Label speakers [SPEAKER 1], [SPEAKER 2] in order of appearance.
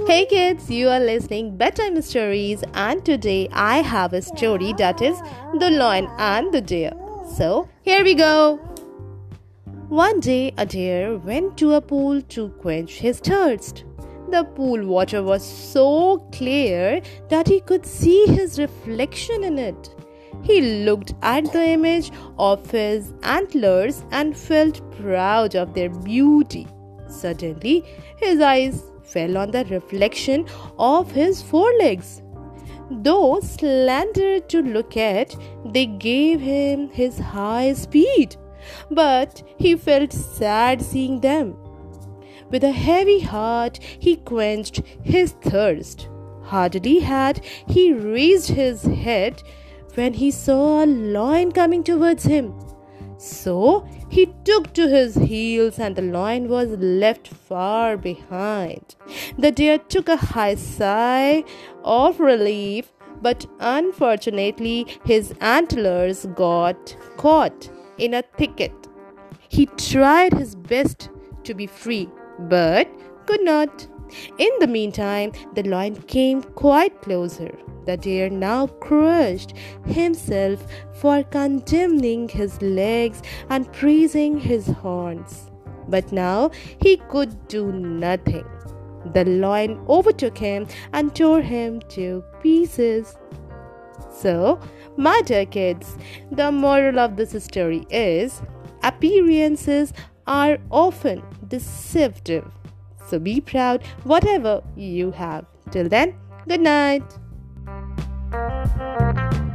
[SPEAKER 1] Hey kids, you are listening Bedtime Stories, and today I have a story that is The Lion and the Deer. So, here we go. One day a deer went to a pool to quench his thirst. The pool water was so clear that he could see his reflection in it. He looked at the image of his antlers and felt proud of their beauty. Suddenly, his eyes fell on the reflection of his forelegs. Though slender to look at, they gave him his high speed, but he felt sad seeing them. With a heavy heart, he quenched his thirst. Hardly had he raised his head when he saw a lion coming towards him. So he took to his heels and the lion was left far behind. The deer took a high sigh of relief, but unfortunately his antlers got caught in a thicket. He tried his best to be free, but could not. In the meantime, the lion came quite closer. The deer now crushed himself for condemning his legs and praising his horns. But now he could do nothing. The lion overtook him and tore him to pieces. So, my dear kids, the moral of this story is appearances are often deceptive. So be proud whatever you have. Till then, good night.